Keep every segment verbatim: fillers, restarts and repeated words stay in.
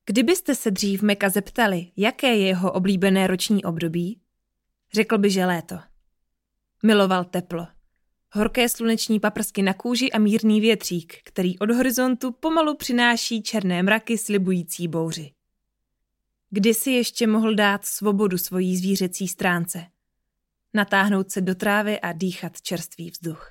Kdybyste se dřív Meka zeptali, jaké je jeho oblíbené roční období, řekl by, že léto. Miloval teplo. Horké sluneční paprsky na kůži a mírný větřík, který od horizontu pomalu přináší černé mraky slibující bouři. Kdysi ještě mohl dát svobodu svojí zvířecí stránce. Natáhnout se do trávy a dýchat čerstvý vzduch.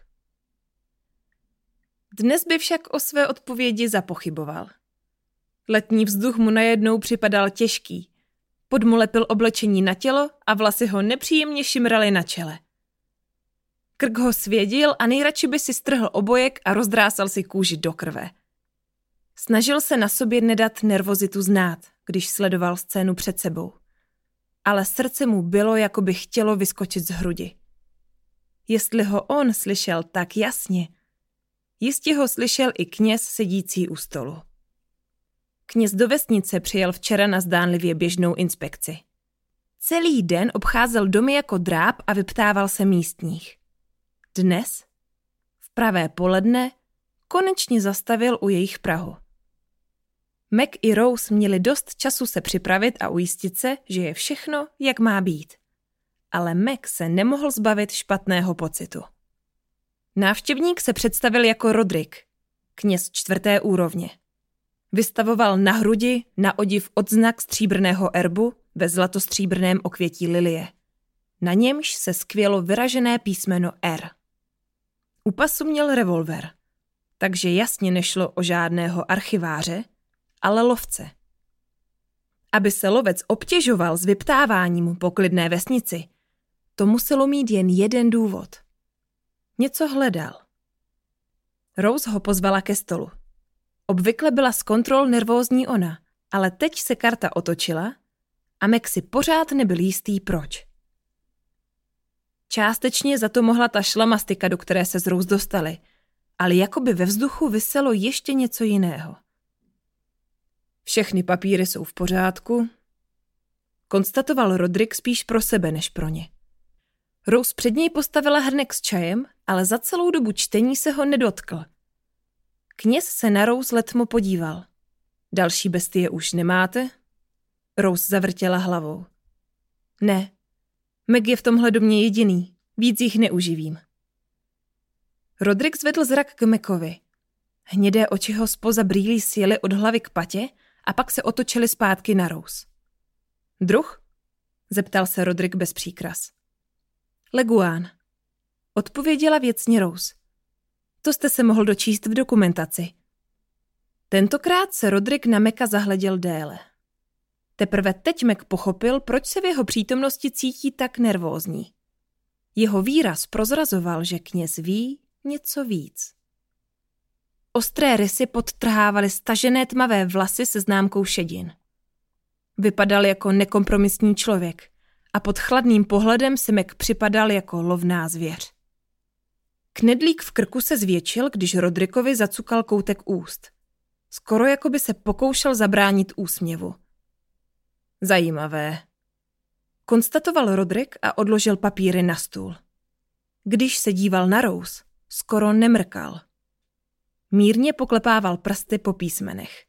Dnes by však o své odpovědi zapochyboval. Letní vzduch mu najednou připadal těžký. Pod mu lepil oblečení na tělo a vlasy ho nepříjemně šimraly na čele. Krk ho svědil a nejradši by si strhl obojek a rozdrásal si kůži do krve. Snažil se na sobě nedat nervozitu znát, když sledoval scénu před sebou. Ale srdce mu bylo, jako by chtělo vyskočit z hrudi. Jestli ho on slyšel tak jasně, jistě ho slyšel i kněz sedící u stolu. Kněz do vesnice přijel včera na zdánlivě běžnou inspekci. Celý den obcházel domy jako dráb a vyptával se místních. Dnes, v pravé poledne, konečně zastavil u jejich prahu. Mac i Rose měli dost času se připravit a ujistit se, že je všechno, jak má být. Ale Mac se nemohl zbavit špatného pocitu. Návštěvník se představil jako Rodrik, kněz čtvrté úrovně. Vystavoval na hrudi na odiv odznak stříbrného erbu ve zlatostříbrném okvětí lilie. Na němž se skvělo vyražené písmeno R. U pasu měl revolver, takže jasně nešlo o žádného archiváře, ale lovce. Aby se lovec obtěžoval s vyptáváním po klidné vesnici, to muselo mít jen jeden důvod. Něco hledal. Rose ho pozvala ke stolu. Obvykle byla z kontrol nervózní ona, ale teď se karta otočila a Mac si pořád nebyl jistý proč. Částečně za to mohla ta šlamastika, do které se z Rose dostali, ale jakoby ve vzduchu viselo ještě něco jiného. Všechny papíry jsou v pořádku, konstatoval Rodrik spíš pro sebe než pro ně. Rose před něj postavila hrnek s čajem, ale za celou dobu čtení se ho nedotkl. Kněz se na Rose letmo podíval. Další bestie už nemáte? Rose zavrtěla hlavou. Ne, Mac je v tomhle domě jediný, víc jich neuživím. Rodrik zvedl zrak k Macovi. Hnědé oči ho zpoza brýlí sjely od hlavy k patě a pak se otočily zpátky na Rose. Druh? Zeptal se Rodrik bez příkras. Leguán. Odpověděla věcně Rose. To jste se mohl dočíst v dokumentaci. Tentokrát se Rodrik na Maca zahleděl déle. Teprve teď Mac pochopil, proč se v jeho přítomnosti cítí tak nervózní. Jeho výraz prozrazoval, že kněz ví něco víc. Ostré rysy podtrhávaly stažené tmavé vlasy se známkou šedin. Vypadal jako nekompromisní člověk a pod chladným pohledem si Mac připadal jako lovná zvěř. Knedlík v krku se zvětšil, když Rodrikovi zacukal koutek úst. Skoro jako by se pokoušel zabránit úsměvu. Zajímavé. Konstatoval Rodrik a odložil papíry na stůl. Když se díval na Rose, skoro nemrkal. Mírně poklepával prsty po písmenech.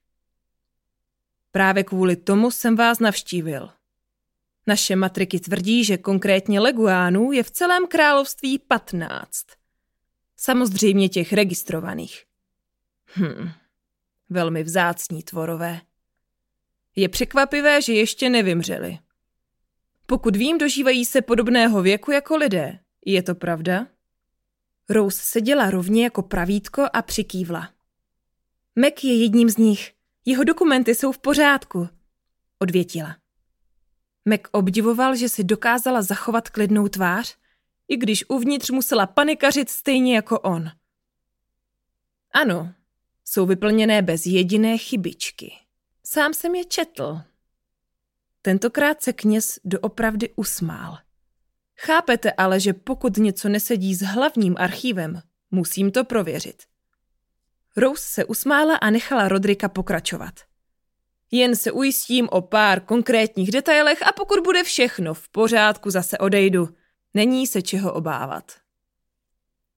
Právě kvůli tomu jsem vás navštívil. Naše matriky tvrdí, že konkrétně leguánů je v celém království patnáct. Samozřejmě těch registrovaných. Hm, velmi vzácní tvorové. Je překvapivé, že ještě nevymřeli. Pokud vím, dožívají se podobného věku jako lidé. Je to pravda? Rose seděla rovně jako pravítko a přikývla. Mac je jedním z nich. Jeho dokumenty jsou v pořádku, odvětila. Mac obdivoval, že si dokázala zachovat klidnou tvář, i když uvnitř musela panikařit stejně jako on. Ano, jsou vyplněné bez jediné chybičky. Sám jsem je četl. Tentokrát se kněz doopravdy usmál. Chápete ale, že pokud něco nesedí s hlavním archívem, musím to prověřit. Rose se usmála a nechala Rodrika pokračovat. Jen se ujistím o pár konkrétních detailech a pokud bude všechno v pořádku, zase odejdu. Není se čeho obávat.